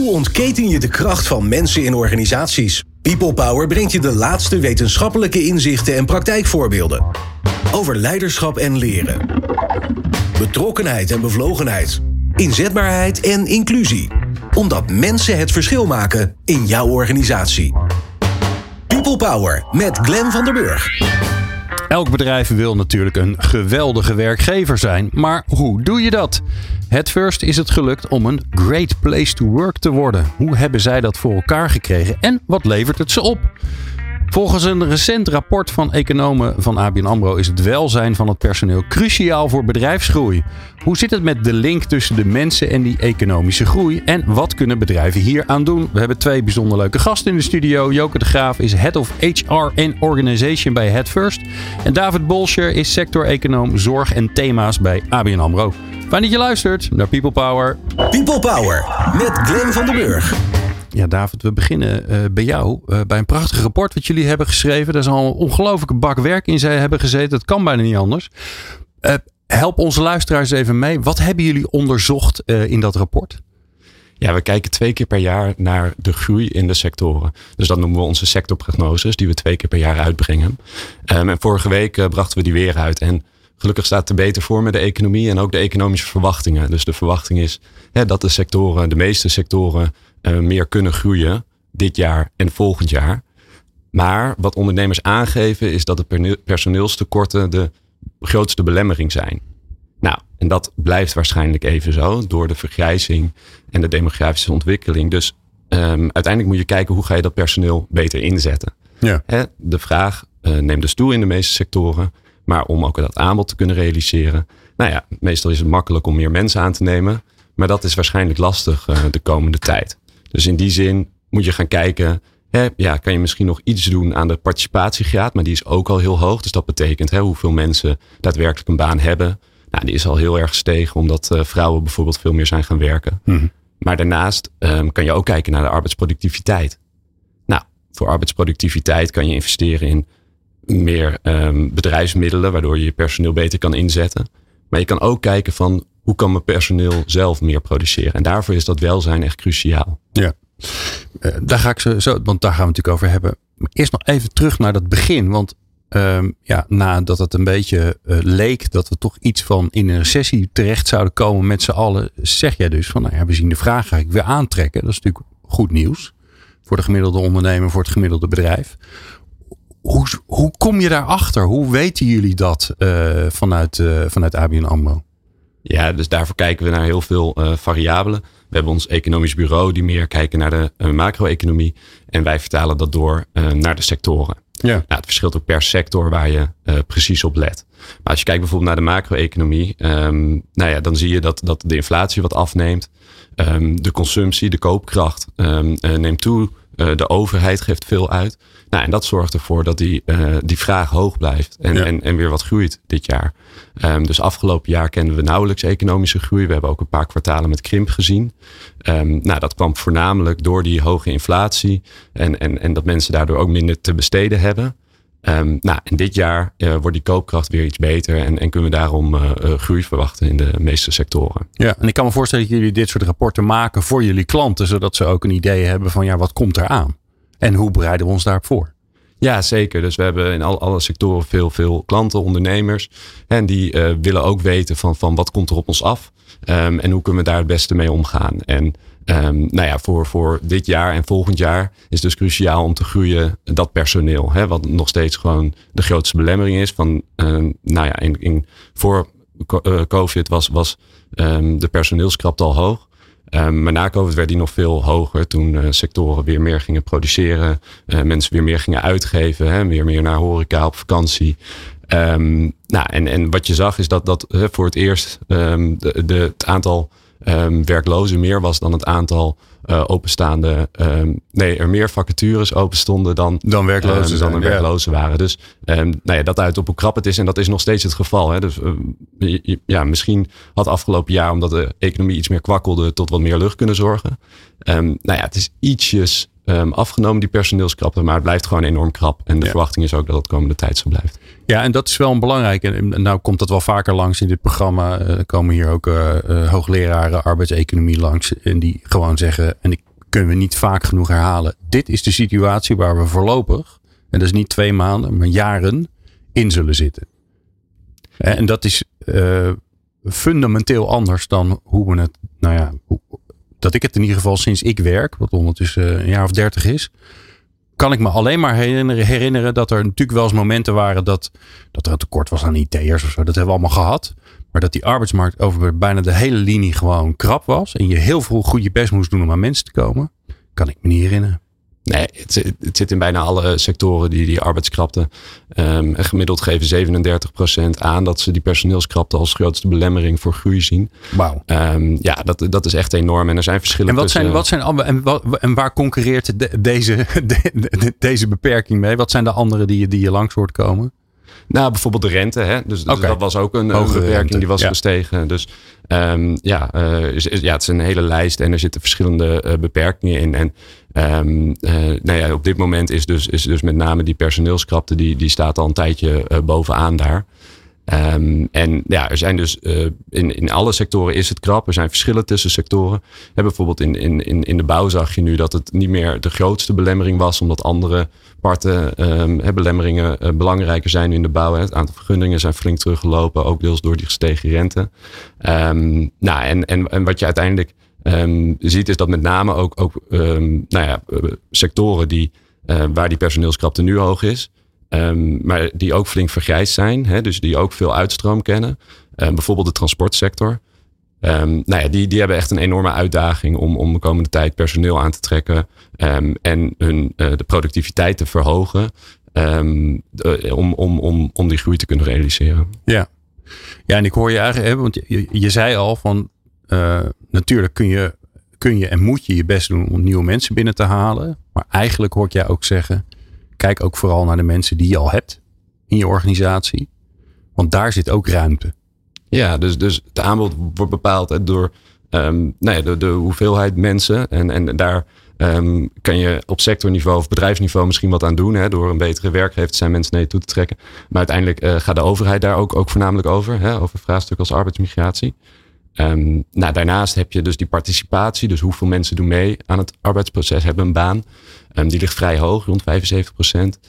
Hoe ontketen je de kracht van mensen in organisaties? People Power brengt je de laatste wetenschappelijke inzichten en praktijkvoorbeelden. Over leiderschap en leren. Betrokkenheid en bevlogenheid. Inzetbaarheid en inclusie. Omdat mensen het verschil maken in jouw organisatie. People Power met Glenn van der Burg. Elk bedrijf wil natuurlijk een geweldige werkgever zijn. Maar hoe doe je dat? Headfirst is het gelukt om een great place to work te worden. Hoe hebben zij dat voor elkaar gekregen en wat levert het ze op? Volgens een recent rapport van economen van ABN AMRO is het welzijn van het personeel cruciaal voor bedrijfsgroei. Hoe zit het met de link tussen de mensen en die economische groei? En wat kunnen bedrijven hier aan doen? We hebben 2 bijzonder leuke gasten in de studio. Joke de Graaf is Head of HR and Organization bij Headfirst. En David Bolscher is sector-econoom zorg en thema's bij ABN AMRO. Fijn dat je luistert naar People Power. People Power met Glenn van der Burg. Ja, David, we beginnen bij jou. Bij een prachtig rapport wat jullie hebben geschreven. Daar is al een ongelofelijke bak werk in zij hebben gezeten. Dat kan bijna niet anders. Help onze luisteraars even mee. Wat hebben jullie onderzocht in dat rapport? Ja, we kijken 2 keer per jaar naar de groei in de sectoren. Dus dat noemen we onze sectorprognoses, die we 2 keer per jaar uitbrengen. En vorige week brachten we die weer uit. En gelukkig staat het er beter voor met de economie en ook de economische verwachtingen. Dus de verwachting is dat de meeste sectoren meer kunnen groeien dit jaar en volgend jaar. Maar wat ondernemers aangeven is dat de personeelstekorten de grootste belemmering zijn. Nou, en dat blijft waarschijnlijk even zo door de vergrijzing en de demografische ontwikkeling. Dus uiteindelijk moet je kijken hoe ga je dat personeel beter inzetten. Ja. De vraag neemt dus toe in de meeste sectoren. Maar om ook dat aanbod te kunnen realiseren. Nou ja, meestal is het makkelijk om meer mensen aan te nemen. Maar dat is waarschijnlijk lastig de komende tijd. Dus in die zin moet je gaan kijken. Kan je misschien nog iets doen aan de participatiegraad. Maar die is ook al heel hoog. Dus dat betekent hoeveel mensen daadwerkelijk een baan hebben. Nou, die is al heel erg gestegen. Omdat vrouwen bijvoorbeeld veel meer zijn gaan werken. Mm-hmm. Maar daarnaast kan je ook kijken naar de arbeidsproductiviteit. Nou, voor arbeidsproductiviteit kan je investeren in meer bedrijfsmiddelen, waardoor je je personeel beter kan inzetten. Maar je kan ook kijken van hoe kan mijn personeel zelf meer produceren. En daarvoor is dat welzijn echt cruciaal. Ja, daar ga ik zo, want daar gaan we natuurlijk over hebben. Maar eerst nog even terug naar dat begin. Want nadat het een beetje leek dat we toch iets van in een recessie terecht zouden komen met z'n allen, zeg jij dus van we zien de vraag eigenlijk weer aantrekken. Dat is natuurlijk goed nieuws voor de gemiddelde ondernemer, voor het gemiddelde bedrijf. Hoe kom je daarachter? Hoe weten jullie dat vanuit ABN AMRO? Ja, dus daarvoor kijken we naar heel veel variabelen. We hebben ons economisch bureau die meer kijken naar de macro-economie. En wij vertalen dat door naar de sectoren. Ja. Nou, het verschilt ook per sector waar je precies op let. Maar als je kijkt bijvoorbeeld naar de macro-economie. Dan zie je dat de inflatie wat afneemt. De consumptie, de koopkracht neemt toe. De overheid geeft veel uit. Nou, en dat zorgt ervoor dat die vraag hoog blijft. En weer wat groeit dit jaar. Dus afgelopen jaar kenden we nauwelijks economische groei. We hebben ook een paar kwartalen met krimp gezien. Dat kwam voornamelijk door die hoge inflatie. En dat mensen daardoor ook minder te besteden hebben. En dit jaar wordt die koopkracht weer iets beter. En kunnen we daarom groei verwachten in de meeste sectoren. Ja, en ik kan me voorstellen dat jullie dit soort rapporten maken voor jullie klanten. Zodat ze ook een idee hebben van wat komt eraan? En hoe bereiden we ons daarop voor? Ja, zeker. Dus we hebben in alle sectoren veel klanten, ondernemers. En die willen ook weten van wat komt er op ons af. En hoe kunnen we daar het beste mee omgaan. En voor dit jaar en volgend jaar is dus cruciaal om te groeien dat personeel. Wat nog steeds gewoon de grootste belemmering is. Voor COVID was de personeelskrapte al hoog. Maar na COVID werd die nog veel hoger toen sectoren weer meer gingen produceren. Mensen weer meer gingen uitgeven. Weer meer naar horeca op vakantie. En wat je zag is dat voor het eerst het aantal werklozen meer was dan het aantal openstaande. Er meer vacatures open stonden dan werklozen waren. Dus dat uit op hoe krap het is. En dat is nog steeds het geval. Hè. Dus misschien had afgelopen jaar, omdat de economie iets meer kwakkelde, tot wat meer lucht kunnen zorgen. Het is ietsjes afgenomen, die personeelskrapte, maar het blijft gewoon enorm krap. En de verwachting is ook dat het komende tijd zo blijft. Ja, en dat is wel een belangrijke. En nou komt dat wel vaker langs in dit programma. Er komen hier ook hoogleraren arbeidseconomie langs. En die gewoon zeggen, en ik kunnen we niet vaak genoeg herhalen. Dit is de situatie waar we voorlopig, en dat is niet 2 maanden, maar jaren in zullen zitten. En dat is fundamenteel anders dan hoe we het, dat ik het in ieder geval sinds ik werk, wat ondertussen een jaar of 30 is, kan ik me alleen maar herinneren dat er natuurlijk wel eens momenten waren dat er een tekort was aan IT'ers of zo. Dat hebben we allemaal gehad. Maar dat die arbeidsmarkt over bijna de hele linie gewoon krap was. En je heel veel goed je best moest doen om aan mensen te komen. Kan ik me niet herinneren. Nee, het zit in bijna alle sectoren die arbeidskrapte. Gemiddeld geven 37% aan dat ze die personeelskrapte als grootste belemmering voor groei zien. Wauw. Dat is echt enorm. En er zijn verschillen en waar concurreert deze beperking mee? Wat zijn de andere die je langs hoort komen? Nou, bijvoorbeeld de rente. Hè? Dus dat was ook een beperking rente, die was gestegen. Dus het is een hele lijst en er zitten verschillende beperkingen in. En op dit moment is dus met name die personeelskrapte, die staat al een tijdje bovenaan daar. Er zijn dus in alle sectoren is het krap. Er zijn verschillen tussen sectoren. Bijvoorbeeld in de bouw zag je nu dat het niet meer de grootste belemmering was, omdat andere parten belemmeringen belangrijker zijn in de bouw. Het aantal vergunningen zijn flink teruggelopen, ook deels door die gestegen rente. En wat je uiteindelijk ziet is dat met name ook sectoren waar die personeelskrapte nu hoog is, maar die ook flink vergrijsd zijn. Hè, dus die ook veel uitstroom kennen. Bijvoorbeeld de transportsector. Die hebben echt een enorme uitdaging om de komende tijd personeel aan te trekken. En de productiviteit te verhogen. Om die groei te kunnen realiseren. Ja, en ik hoor je eigenlijk, want je zei al van natuurlijk kun je en moet je je best doen om nieuwe mensen binnen te halen. Maar eigenlijk hoor ik jij ook zeggen, kijk ook vooral naar de mensen die je al hebt in je organisatie. Want daar zit ook ruimte. Ja, dus het aanbod wordt bepaald door de hoeveelheid mensen. En daar kan je op sectorniveau of bedrijfsniveau misschien wat aan doen. Hè, door een betere werkgever te zijn, mensen naar je toe te trekken. Maar uiteindelijk gaat de overheid daar ook voornamelijk over. Hè, over vraagstukken als arbeidsmigratie. Daarnaast heb je dus die participatie. Dus hoeveel mensen doen mee aan het arbeidsproces, hebben een baan. Die ligt vrij hoog, rond 75%.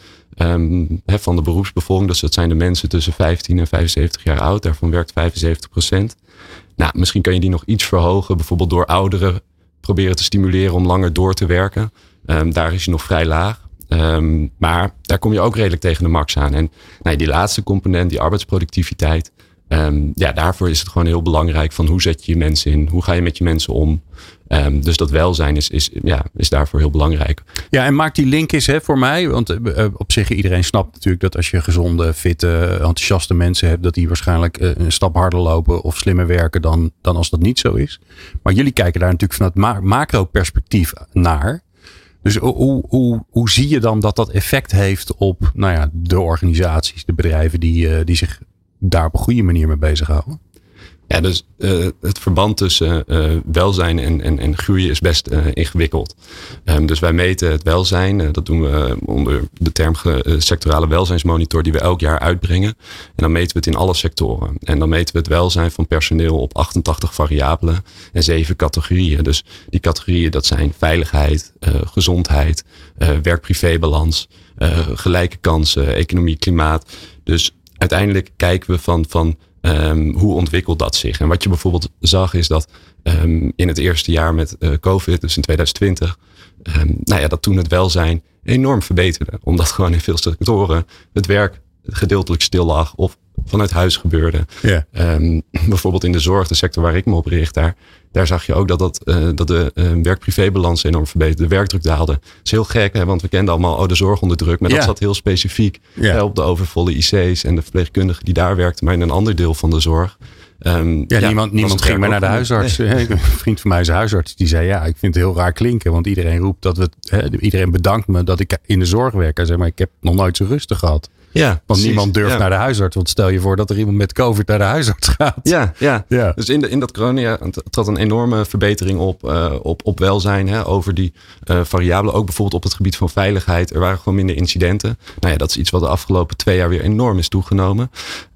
Van de beroepsbevolking. Dus dat zijn de mensen tussen 15 en 75 jaar oud. Daarvan werkt 75%. Misschien kan je die nog iets verhogen. Bijvoorbeeld door ouderen proberen te stimuleren om langer door te werken. Daar is hij nog vrij laag. Maar daar kom je ook redelijk tegen de max aan. En die laatste component, die arbeidsproductiviteit. Daarvoor is het gewoon heel belangrijk van hoe zet je mensen in? Hoe ga je met je mensen om? Dus dat welzijn is daarvoor heel belangrijk. Ja, en maak die link eens voor mij. Want op zich iedereen snapt natuurlijk dat als je gezonde, fitte, enthousiaste mensen hebt, dat die waarschijnlijk een stap harder lopen of slimmer werken dan als dat niet zo is. Maar jullie kijken daar natuurlijk vanuit macro-perspectief naar. Dus hoe zie je dan dat effect heeft op de organisaties, de bedrijven die zich daar op een goede manier mee bezighouden? Ja, dus het verband tussen welzijn en groei is best ingewikkeld. Dus wij meten het welzijn. Dat doen we onder de term sectorale welzijnsmonitor die we elk jaar uitbrengen. En dan meten we het in alle sectoren. En dan meten we het welzijn van personeel op 88 variabelen en 7 categorieën. Dus die categorieën, dat zijn veiligheid, gezondheid, werk-privé-balans, gelijke kansen, economie, klimaat. Dus uiteindelijk kijken we van hoe ontwikkelt dat zich? En wat je bijvoorbeeld zag is dat in het eerste jaar met COVID, dus in 2020, dat toen het welzijn enorm verbeterde. Omdat gewoon in veel sectoren het werk gedeeltelijk stil lag of vanuit huis gebeurde. Yeah. Bijvoorbeeld in de zorg, de sector waar ik me op richt, daar zag je ook dat de werk-privé-balans enorm verbeterde. De werkdruk daalde. Dat is heel gek, hè, want we kenden allemaal de zorg onder druk. Maar dat zat heel specifiek op de overvolle IC's en de verpleegkundigen die daar werkten. Maar in een ander deel van de zorg. Niemand ging meer naar de huisarts. Nee. Een vriend van mij is huisarts. Die zei, ik vind het heel raar klinken. Want iedereen roept iedereen bedankt me dat ik in de zorg werk. Hij zei, maar ik heb nog nooit zo rustig gehad. Ja, want precies. Niemand durft naar de huisarts. Want stel je voor dat er iemand met COVID naar de huisarts gaat. Ja. Dus in dat corona trad een enorme verbetering op welzijn. Over die variabelen. Ook bijvoorbeeld op het gebied van veiligheid. Er waren gewoon minder incidenten. Dat is iets wat de afgelopen 2 jaar weer enorm is toegenomen.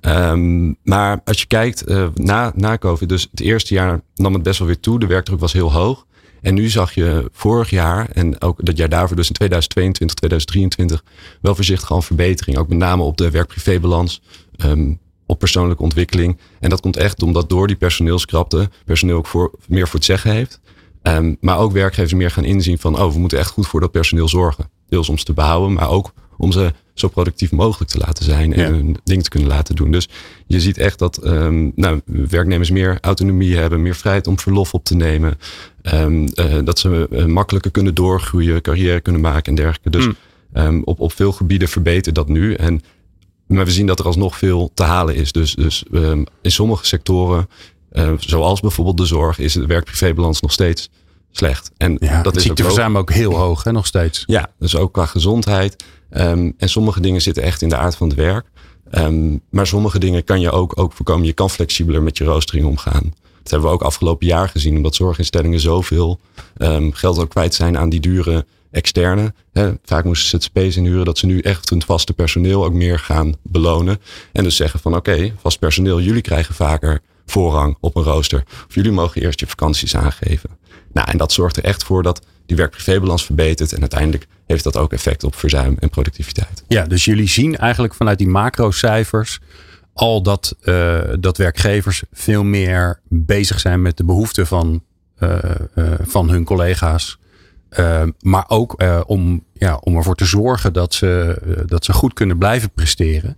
Maar als je kijkt na COVID. Dus het eerste jaar nam het best wel weer toe. De werkdruk was heel hoog. En nu zag je vorig jaar en ook dat jaar daarvoor, dus in 2022, 2023, wel voorzichtig al een verbetering. Ook met name op de werk-privébalans, op persoonlijke ontwikkeling. En dat komt echt omdat door die personeelskrapte personeel ook meer voor het zeggen heeft. Maar ook werkgevers meer gaan inzien van, we moeten echt goed voor dat personeel zorgen. Deels om ze te behouden, maar ook om ze zo productief mogelijk te laten zijn en hun ding te kunnen laten doen. Dus je ziet echt dat werknemers meer autonomie hebben, meer vrijheid om verlof op te nemen. Dat ze makkelijker kunnen doorgroeien, carrière kunnen maken en dergelijke. Dus op veel gebieden verbetert dat nu. Maar we zien dat er alsnog veel te halen is. Dus in sommige sectoren, zoals bijvoorbeeld de zorg, is de werk-privébalans nog steeds slecht. En dat is ziekteverzuim ook heel hoog, hè, nog steeds. Ja, dus ook qua gezondheid. En sommige dingen zitten echt in de aard van het werk. Maar sommige dingen kan je ook voorkomen. Je kan flexibeler met je roostering omgaan. Dat hebben we ook afgelopen jaar gezien. Omdat zorginstellingen zoveel geld ook kwijt zijn aan die dure externe. Vaak moesten ze het space inhuren. Dat ze nu echt hun vaste personeel ook meer gaan belonen. En dus zeggen van oké, vast personeel, jullie krijgen vaker voorrang op een rooster. Of jullie mogen eerst je vakanties aangeven. Nou, en dat zorgt er echt voor dat die werk-privébalans verbetert. En uiteindelijk heeft dat ook effect op verzuim en productiviteit. Ja, dus jullie zien eigenlijk vanuit die macrocijfers al dat werkgevers veel meer bezig zijn met de behoeften van hun collega's. Maar ook om ervoor te zorgen dat ze goed kunnen blijven presteren.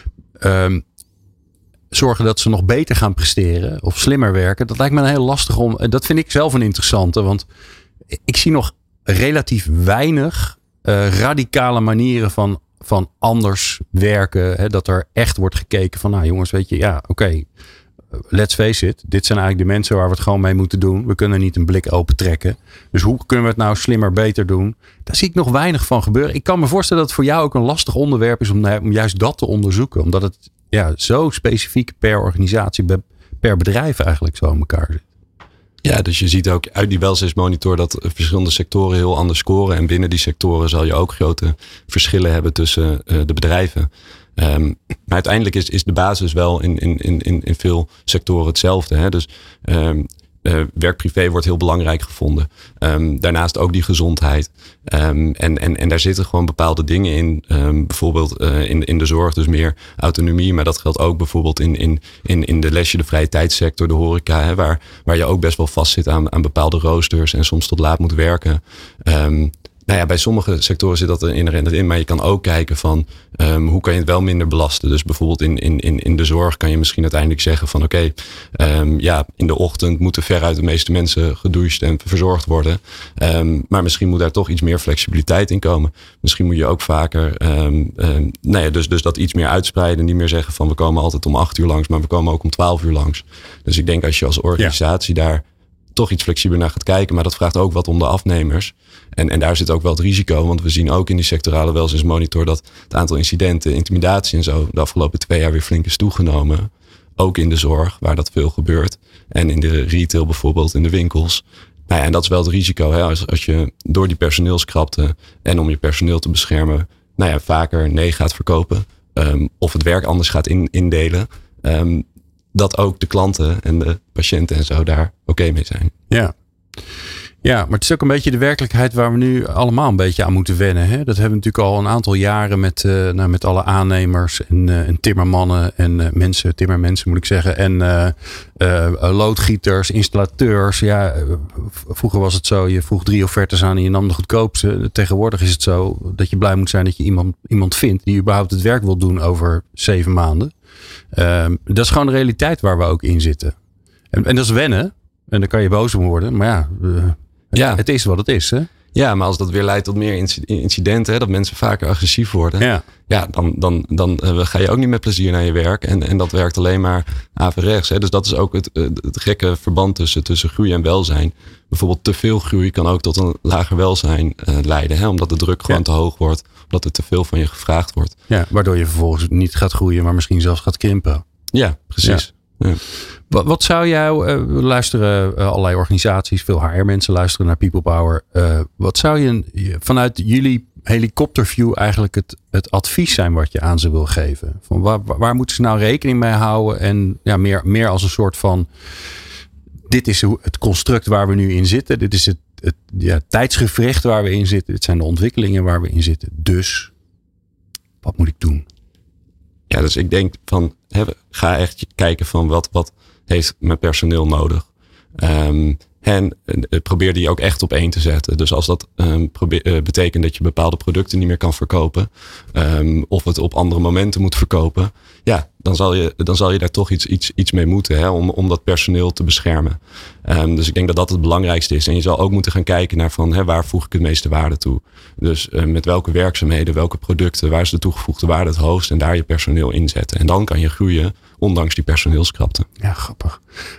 Zorgen dat ze nog beter gaan presteren of slimmer werken. Dat lijkt me een heel lastig om. Dat vind ik zelf een interessante. Want ik zie nog relatief weinig radicale manieren van anders werken. Hè, dat er echt wordt gekeken van, nou jongens, weet je, let's face it. Dit zijn eigenlijk de mensen waar we het gewoon mee moeten doen. We kunnen niet een blik open trekken. Dus hoe kunnen we het nou slimmer, beter doen? Daar zie ik nog weinig van gebeuren. Ik kan me voorstellen dat het voor jou ook een lastig onderwerp is om juist dat te onderzoeken. Omdat het zo specifiek per organisatie, per bedrijf eigenlijk zo in elkaar zit. Ja, dus je ziet ook uit die welzijnsmonitor dat verschillende sectoren heel anders scoren. En binnen die sectoren zal je ook grote verschillen hebben tussen de bedrijven. Maar uiteindelijk is de basis wel in veel sectoren hetzelfde. Hè? Dus werk-privé wordt heel belangrijk gevonden. Daarnaast ook die gezondheid. En daar zitten gewoon bepaalde dingen in. Bijvoorbeeld in de zorg dus meer autonomie. Maar dat geldt ook bijvoorbeeld in de lesje, de vrije tijdssector, de horeca. Hè, waar je ook best wel vast zit aan bepaalde roosters. En soms tot laat moet werken. Bij sommige sectoren zit dat er inherent in. Maar je kan ook kijken van hoe kan je het wel minder belasten. Dus bijvoorbeeld in de zorg kan je misschien uiteindelijk zeggen van in de ochtend moeten veruit de meeste mensen gedoucht en verzorgd worden. Maar misschien moet daar toch iets meer flexibiliteit in komen. Misschien moet je ook vaker dus dat iets meer uitspreiden. Niet meer zeggen van we komen altijd om 8 uur langs, maar we komen ook om 12 uur langs. Dus ik denk als je als organisatie daar toch iets flexibeler naar gaat kijken. Maar dat vraagt ook wat om de afnemers. En daar zit ook wel het risico. Want we zien ook in die sectorale welzijnsmonitor dat het aantal incidenten, intimidatie en zo de afgelopen 2 jaar weer flink is toegenomen. Ook in de zorg, waar dat veel gebeurt. En in de retail bijvoorbeeld, in de winkels. En dat is wel het risico. Hè? Als je door die personeelskrapte en om je personeel te beschermen, vaker nee gaat verkopen. Of het werk anders gaat indelen. Dat ook de klanten en de patiënten en zo daar oké mee zijn. Ja, maar het is ook een beetje de werkelijkheid waar we nu allemaal een beetje aan moeten wennen. Hè? Dat hebben we natuurlijk al een aantal jaren met alle aannemers en timmermannen en timmermensen moet ik zeggen. En loodgieters, installateurs. Ja, vroeger was het zo, je vroeg 3 offertes aan en je nam de goedkoopste. Tegenwoordig is het zo dat je blij moet zijn dat je iemand vindt die überhaupt het werk wil doen over 7 maanden. Dat is gewoon de realiteit waar we ook in zitten. En dat is wennen. En dan kan je boos om worden. Maar het is wat het is. Hè? Ja, maar als dat weer leidt tot meer incidenten. Hè, dat mensen vaker agressief worden. Dan ga je ook niet met plezier naar je werk. En dat werkt alleen maar averechts. Hè. Dus dat is ook het gekke verband tussen groei en welzijn. Bijvoorbeeld te veel groei kan ook tot een lager welzijn leiden. Hè, omdat de druk gewoon te hoog wordt. Omdat er te veel van je gevraagd wordt. Ja, waardoor je vervolgens niet gaat groeien. Maar misschien zelfs gaat krimpen. Ja, precies. Ja. Ja. Wat zou jou, luisteren allerlei organisaties, veel HR-mensen luisteren naar People Power. Wat zou je vanuit jullie helikopterview eigenlijk het advies zijn wat je aan ze wil geven? Van waar moeten ze nou rekening mee houden? En meer als een soort van, dit is het construct waar we nu in zitten. Dit is het tijdsgevricht waar we in zitten. Het zijn de ontwikkelingen waar we in zitten. Dus, wat moet ik doen? Ja, dus ik denk van, ga echt kijken van wat heeft mijn personeel nodig. En probeer die ook echt op één te zetten. Dus als dat betekent dat je bepaalde producten niet meer kan verkopen. Of het op andere momenten moet verkopen. Ja, dan zal je daar toch iets mee moeten. Om dat personeel te beschermen. Dus ik denk dat dat het belangrijkste is. En je zal ook moeten gaan kijken naar van waar voeg ik het meeste waarde toe. Dus met welke werkzaamheden, welke producten, waar is de toegevoegde waarde het hoogst. En daar je personeel inzetten. En dan kan je groeien, ondanks die personeelskrapte. Ja, grappig.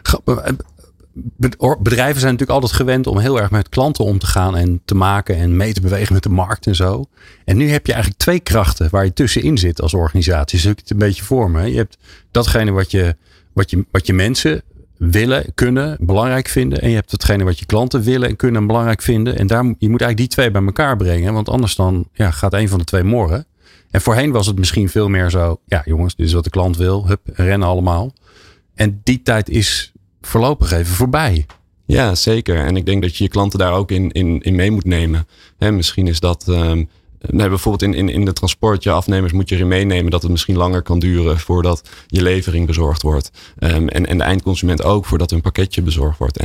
Bedrijven zijn natuurlijk altijd gewend om heel erg met klanten om te gaan en te maken en mee te bewegen met de markt en zo. En nu heb je eigenlijk 2 krachten waar je tussenin zit als organisatie. Zo heb je het een beetje voor me. Je hebt datgene wat je mensen willen, kunnen, belangrijk vinden. En je hebt datgene wat je klanten willen en kunnen en belangrijk vinden. En je moet eigenlijk die 2 bij elkaar brengen. Want anders dan gaat een van de 2 morren. En voorheen was het misschien veel meer zo. Ja jongens, dit is wat de klant wil. Hup, rennen allemaal. En die tijd is voorlopig even voorbij. Ja, zeker. En ik denk dat je je klanten daar ook in mee moet nemen. Misschien is dat bijvoorbeeld in de transport, je afnemers moet je erin meenemen dat het misschien langer kan duren voordat je levering bezorgd wordt. En de eindconsument ook voordat een pakketje bezorgd wordt.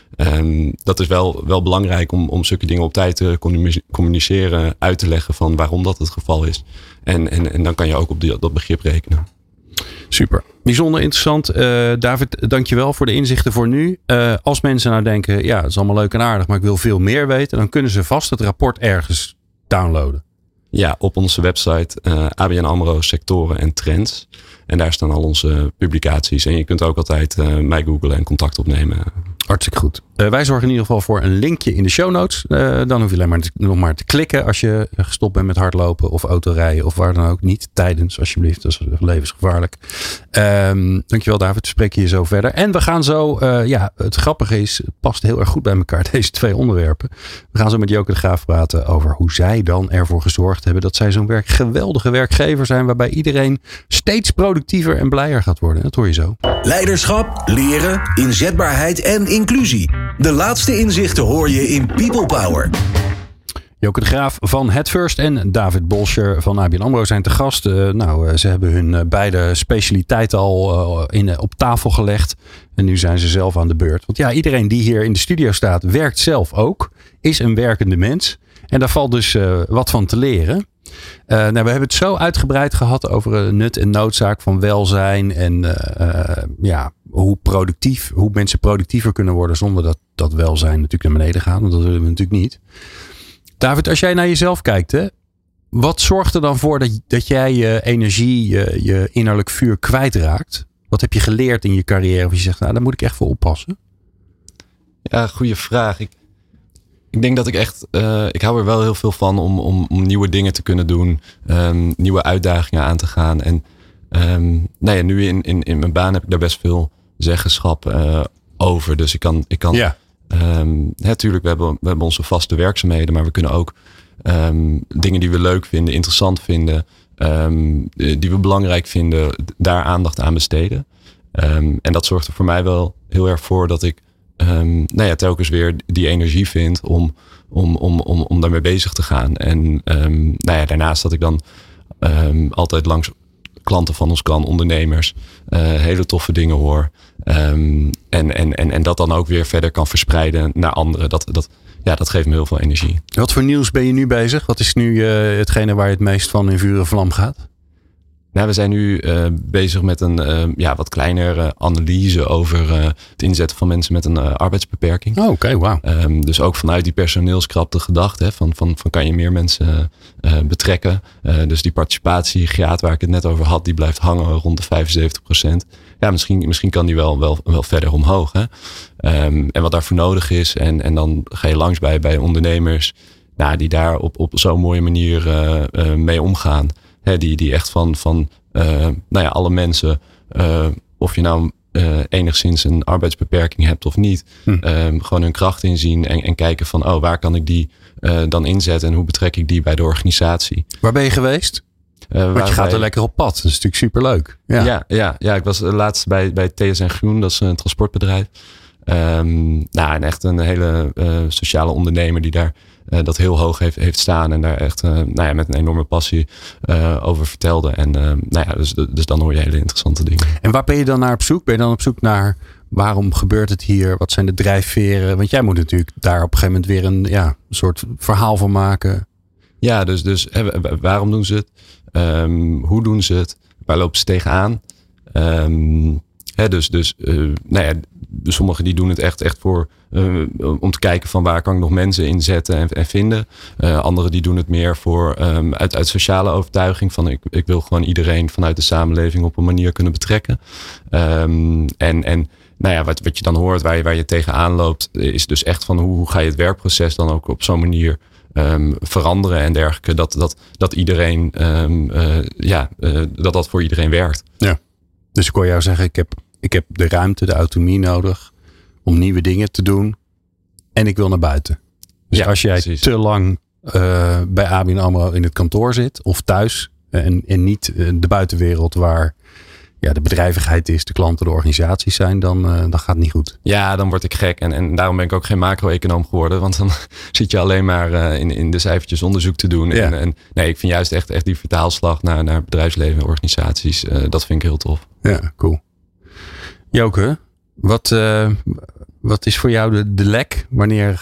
En dat is wel belangrijk om zulke dingen op tijd te communiceren, uit te leggen van waarom dat het geval is. En dan kan je ook op dat begrip rekenen. Super. Bijzonder interessant. David, dankjewel voor de inzichten voor nu. Als mensen nou denken, het is allemaal leuk en aardig, maar ik wil veel meer weten, dan kunnen ze vast het rapport ergens downloaden. Ja, op onze website ABN AMRO sectoren en trends. En daar staan al onze publicaties. En je kunt ook altijd mij googlen en contact opnemen. Hartstikke goed. Wij zorgen in ieder geval voor een linkje in de show notes. Dan hoef je alleen nog maar te klikken als je gestopt bent met hardlopen of autorijden of waar dan ook. Niet tijdens, alsjeblieft. Dat is levensgevaarlijk. Dankjewel David. We spreken je zo verder. En we gaan zo, het grappige is, het past heel erg goed bij elkaar deze 2 onderwerpen. We gaan zo met Joke de Graaf praten over hoe zij dan ervoor gezorgd hebben dat zij zo'n geweldige werkgever zijn waarbij iedereen steeds productiever en blijer gaat worden. Dat hoor je zo. Leiderschap, leren, inzetbaarheid en inclusie. De laatste inzichten hoor je in People Power. Joke de Graaf van HeadFirst en David Bolscher van ABN AMRO zijn te gast. Ze hebben hun beide specialiteiten al op tafel gelegd. En nu zijn ze zelf aan de beurt. Want iedereen die hier in de studio staat werkt zelf ook. Is een werkende mens. En daar valt dus wat van te leren. We hebben het zo uitgebreid gehad over nut en noodzaak van welzijn. En hoe mensen productiever kunnen worden zonder dat welzijn natuurlijk naar beneden gaat. Want dat willen we natuurlijk niet. David, als jij naar jezelf kijkt, wat zorgt er dan voor dat jij je energie, je innerlijk vuur kwijtraakt? Wat heb je geleerd in je carrière? Of je zegt, daar moet ik echt voor oppassen. Ja, goede vraag. Ik denk dat ik echt, ik hou er wel heel veel van om nieuwe dingen te kunnen doen. Nieuwe uitdagingen aan te gaan. En nu in mijn baan heb ik daar best veel zeggenschap over. Dus ik kan ja. Natuurlijk, we hebben onze vaste werkzaamheden, maar we kunnen ook dingen die we leuk vinden, interessant vinden, die we belangrijk vinden, daar aandacht aan besteden. En dat zorgt er voor mij wel heel erg voor dat ik telkens weer die energie vind om daarmee bezig te gaan. En daarnaast dat ik dan altijd langs klanten van ons kan, ondernemers, hele toffe dingen hoor. En dat dan ook weer verder kan verspreiden naar anderen. Dat geeft me heel veel energie. Wat voor nieuws ben je nu bezig? Wat is nu hetgene waar je het meest van in vuur en vlam gaat? Nou, we zijn nu bezig met een wat kleinere analyse over het inzetten van mensen met een arbeidsbeperking. Oh, oké, wauw. Dus ook vanuit die personeelskrapte gedachte van kan je meer mensen betrekken. Dus die participatiegraad waar ik het net over had, die blijft hangen rond de 75%. Ja, misschien kan die wel verder omhoog. Hè? En wat daarvoor nodig is. En dan ga je langs bij ondernemers die daar op zo'n mooie manier mee omgaan. Die echt van alle mensen, of je nou enigszins een arbeidsbeperking hebt of niet, gewoon hun kracht inzien en kijken van waar kan ik die dan inzetten en hoe betrek ik die bij de organisatie. Waar ben je geweest? Want je gaat er lekker op pad. Dat is natuurlijk superleuk. Ja, ik was laatst bij TSN Groen, dat is een transportbedrijf. En echt een hele sociale ondernemer die daar dat heel hoog heeft staan. En daar echt met een enorme passie over vertelde. En dus dan hoor je hele interessante dingen. En waar ben je dan naar op zoek? Ben je dan op zoek naar waarom gebeurt het hier? Wat zijn de drijfveren? Want jij moet natuurlijk daar op een gegeven moment weer een soort verhaal van maken. Ja, dus waarom doen ze het? Hoe doen ze het? Waar lopen ze tegenaan? Sommigen die doen het echt voor om te kijken van waar kan ik nog mensen inzetten en vinden. Anderen die doen het meer voor uit sociale overtuiging van ik wil gewoon iedereen vanuit de samenleving op een manier kunnen betrekken. Wat je dan hoort waar je tegenaan loopt is dus echt van hoe ga je het werkproces dan ook op zo'n manier veranderen en dergelijke. Dat iedereen dat voor iedereen werkt. Ja. Dus ik hoor jou zeggen, ik heb de ruimte, de autonomie nodig om nieuwe dingen te doen. En ik wil naar buiten. Dus als jij te lang bij ABN AMRO in het kantoor zit of thuis en niet de buitenwereld waar de bedrijvigheid is, de klanten, de organisaties zijn, dan gaat het niet goed. Ja, dan word ik gek. En daarom ben ik ook geen macro-econoom geworden. Want dan zit je alleen maar in de cijfertjes onderzoek te doen. Ja. En ik vind juist echt die vertaalslag naar bedrijfsleven en organisaties. Dat vind ik heel tof. Ja, cool. Joke, wat is voor jou de lek? Wanneer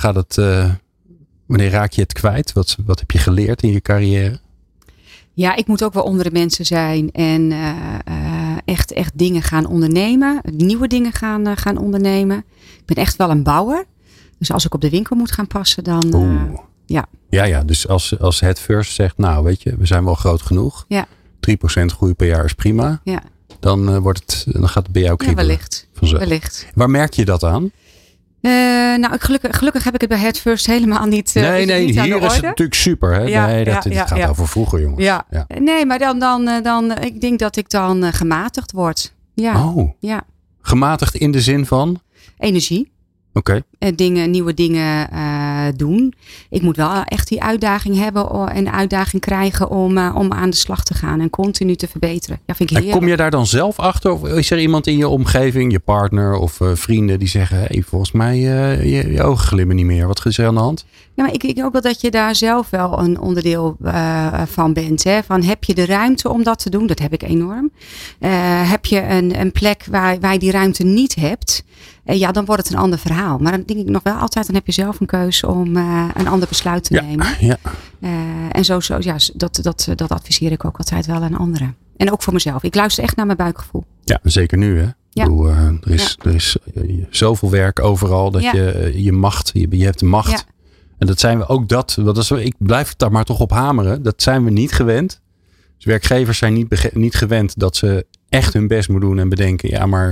raak je het kwijt? Wat heb je geleerd in je carrière? Ja, ik moet ook wel onder de mensen zijn en echt dingen gaan ondernemen. Nieuwe dingen gaan ondernemen. Ik ben echt wel een bouwer. Dus als ik op de winkel moet gaan passen, dan ja. Ja, dus als het first zegt, nou weet je, we zijn wel groot genoeg. Ja. 3% groei per jaar is prima. Ja. Dan gaat het bij jou kriebelen. Ja, wellicht. Waar merk je dat aan? Gelukkig heb ik het bij Head First helemaal niet. Nee, hier is het natuurlijk super. Hè? Ja, dit gaat over vroeger, jongens. Ja. Nee, maar dan ik denk dat ik dan gematigd word. Ja. Oh. Ja. Gematigd in de zin van? Energie. Oké. Nieuwe dingen doen. Ik moet wel echt die uitdaging hebben en de uitdaging krijgen om aan de slag te gaan en continu te verbeteren. Ja, vind ik heerlijk. En kom je daar dan zelf achter? Of is er iemand in je omgeving, je partner of vrienden die zeggen, hey, volgens mij je ogen glimmen niet meer. Wat is er aan de hand? Ja, maar ik ook wel dat je daar zelf wel een onderdeel van bent. Hè? Van, heb je de ruimte om dat te doen? Dat heb ik enorm. Heb je een plek waar je die ruimte niet hebt? Dan wordt het een ander verhaal. Maar dan denk ik nog wel altijd, dan heb je zelf een keuze om een ander besluit te nemen. Ja. En dat adviseer ik ook altijd wel aan anderen. En ook voor mezelf. Ik luister echt naar mijn buikgevoel. Ja, zeker nu hè. Ja. Er is zoveel werk overal dat je macht, je hebt de macht. Ja. En dat zijn we ook ik blijf daar maar toch op hameren. Dat zijn we niet gewend. Dus werkgevers zijn niet gewend dat ze echt hun best moeten doen en bedenken. Ja, maar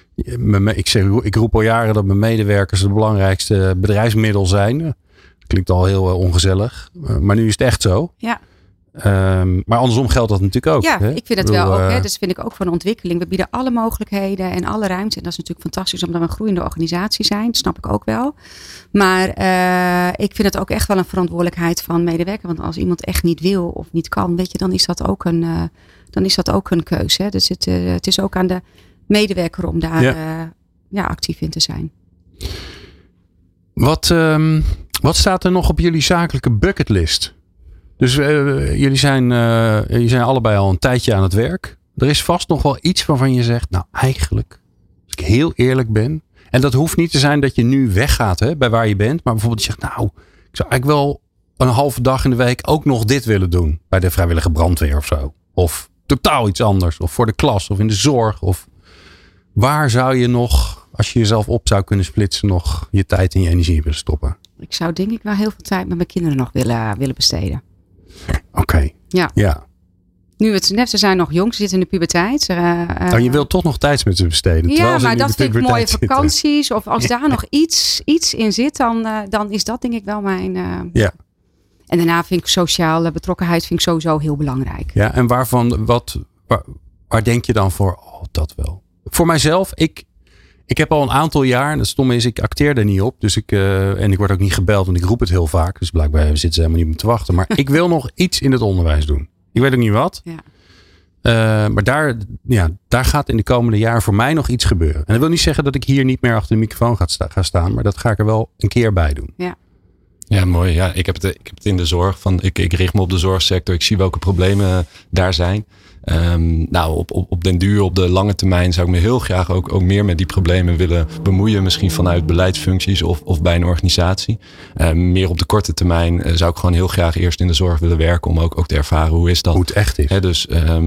ik roep al jaren dat mijn medewerkers het belangrijkste bedrijfsmiddel zijn. Dat klinkt al heel ongezellig. Maar nu is het echt zo. Ja. Maar andersom geldt dat natuurlijk ook. Ja, hè? Ik vind het wel ook. Hè? Dus vind ik ook van ontwikkeling. We bieden alle mogelijkheden en alle ruimte. En dat is natuurlijk fantastisch omdat we een groeiende organisatie zijn. Dat snap ik ook wel. Maar ik vind het ook echt wel een verantwoordelijkheid van medewerker. Want als iemand echt niet wil of niet kan, weet je, dan is dat ook een keuze. Hè? Dus het is ook aan de medewerker om daar actief in te zijn. Wat staat er nog op jullie zakelijke bucketlist? Dus jullie zijn allebei al een tijdje aan het werk. Er is vast nog wel iets waarvan je zegt, nou eigenlijk, als ik heel eerlijk ben. En dat hoeft niet te zijn dat je nu weggaat bij waar je bent. Maar bijvoorbeeld je zegt, nou, ik zou eigenlijk wel een halve dag in de week ook nog dit willen doen. Bij de vrijwillige brandweer of zo. Of totaal iets anders. Of voor de klas of in de zorg. Of waar zou je nog, als je jezelf op zou kunnen splitsen, nog je tijd en je energie willen stoppen? Ik zou denk ik wel heel veel tijd met mijn kinderen nog willen besteden. Oké. Ja. Nu ze zijn nog jong, ze zitten in de puberteit. Je wilt toch nog tijd met ze besteden. Ja, maar dat vind ik mooie vakanties. Of als daar nog iets in zit, dan is dat denk ik wel mijn... Ja. En daarna vind ik sociale betrokkenheid sowieso heel belangrijk. Ja, en waar denk je dan voor? Oh, dat wel. Voor mijzelf, ik heb al een aantal jaar, en het stomme is, ik acteer er niet op. Dus en ik word ook niet gebeld, want ik roep het heel vaak. Dus blijkbaar zitten ze helemaal niet op te wachten. Maar ik wil nog iets in het onderwijs doen. Ik weet ook niet wat. Maar daar gaat in de komende jaren voor mij nog iets gebeuren. En dat wil niet zeggen dat ik hier niet meer achter de microfoon ga staan. Maar dat ga ik er wel een keer bij doen. Ja, mooi. Ja, ik heb het in de zorg. Ik richt me op de zorgsector. Ik zie welke problemen daar zijn. Op den duur, op de lange termijn zou ik me heel graag ook meer met die problemen willen bemoeien. Misschien vanuit beleidsfuncties of bij een organisatie. Meer op de korte termijn zou ik gewoon heel graag eerst in de zorg willen werken. Om ook te ervaren hoe is dat. Hoe het echt is.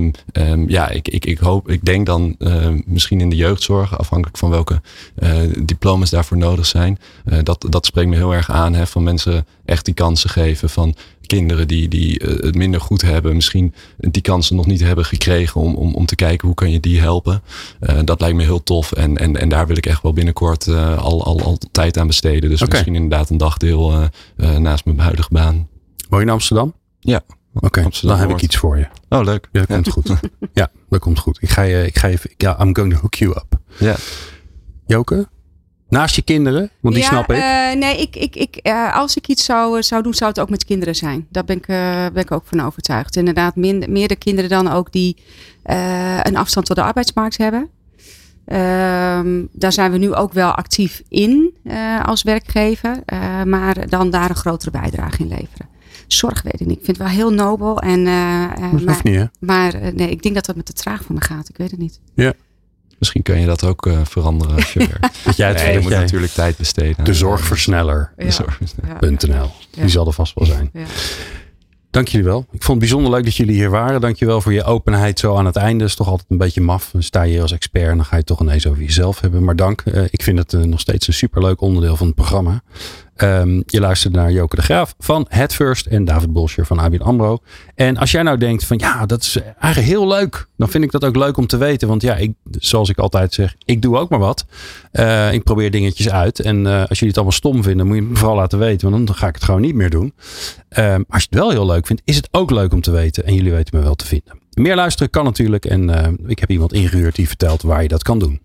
Ik denk dan misschien in de jeugdzorg. Afhankelijk van welke diploma's daarvoor nodig zijn. Dat spreekt me heel erg aan. Van mensen echt die kansen geven. Van kinderen die het minder goed hebben. Misschien die kansen nog niet hebben gekregen om te kijken hoe kan je die helpen. Dat lijkt me heel tof. En daar wil ik echt wel binnenkort al tijd aan besteden. Dus misschien inderdaad een dagdeel naast mijn huidige baan. Woon je in Amsterdam? Ja. Oké, dan heb ik iets voor je. Oh, leuk. Ja, dat komt goed. Ja, dat komt goed. Ik ga even... Ja, I'm going to hook you up. Ja. Joke? Naast je kinderen? Want die snap ik. Als ik iets zou doen, zou het ook met kinderen zijn. Daar ben ik ook van overtuigd. Inderdaad, meer de kinderen dan ook die een afstand tot de arbeidsmarkt hebben. Daar zijn we nu ook wel actief in als werkgever. Maar dan daar een grotere bijdrage in leveren. Zorg weet ik niet. Ik vind het wel heel nobel. Dat hoeft niet, hè? Maar ik denk dat het te traag voor me gaat. Ik weet het niet. Ja. Misschien kun je dat ook veranderen als je werkt. Je moet natuurlijk tijd besteden. De zorgversneller. .nl. Die zal er vast wel zijn. Ja. Dank jullie wel. Ik vond het bijzonder leuk dat jullie hier waren. Dank je wel voor je openheid zo aan het einde. Dat is toch altijd een beetje maf. Dan sta je hier als expert en dan ga je toch ineens over jezelf hebben. Maar dank. Ik vind het nog steeds een superleuk onderdeel van het programma. Je luisterde naar Joke de Graaf van Headfirst en David Bolscher van ABN AMRO. En als jij nou denkt van dat is eigenlijk heel leuk. Dan vind ik dat ook leuk om te weten. Want zoals ik altijd zeg, ik doe ook maar wat. Ik probeer dingetjes uit. En als jullie het allemaal stom vinden, moet je het me vooral laten weten. Want dan ga ik het gewoon niet meer doen. Als je het wel heel leuk vindt, is het ook leuk om te weten. En jullie weten me wel te vinden. Meer luisteren kan natuurlijk. En ik heb iemand ingehuurd die vertelt waar je dat kan doen.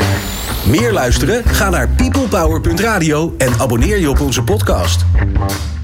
Meer luisteren? Ga naar peoplepower.radio en abonneer je op onze podcast.